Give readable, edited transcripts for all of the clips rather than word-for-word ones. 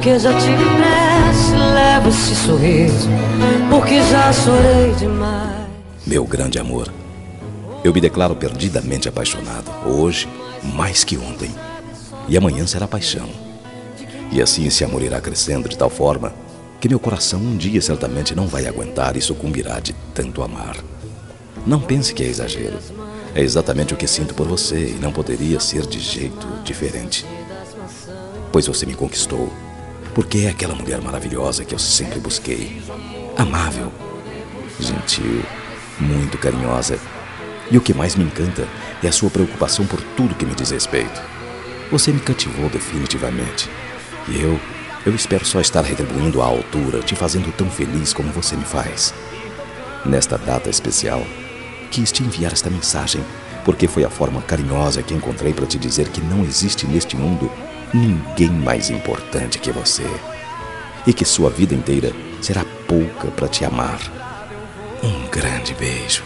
porque já tive pressa. Levo esse sorriso, porque já chorei demais. Meu grande amor, eu me declaro perdidamente apaixonado, hoje mais que ontem. E amanhã será paixão. E assim esse amor irá crescendo de tal forma que meu coração um dia certamente não vai aguentar e sucumbirá de tanto amar. Não pense que é exagero. É exatamente o que sinto por você e não poderia ser de jeito diferente. Pois você me conquistou, porque é aquela mulher maravilhosa que eu sempre busquei. Amável, gentil, muito carinhosa. E o que mais me encanta é a sua preocupação por tudo que me diz respeito. Você me cativou definitivamente. E eu espero só estar retribuindo à altura, te fazendo tão feliz como você me faz. Nesta data especial, quis te enviar esta mensagem, porque foi a forma carinhosa que encontrei para te dizer que não existe neste mundo ninguém mais importante que você. E que sua vida inteira será pouca para te amar. Um grande beijo.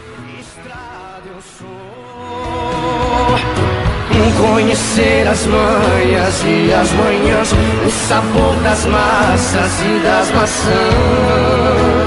Conhecer as manhas e as manhãs, o sabor das massas e das maçãs.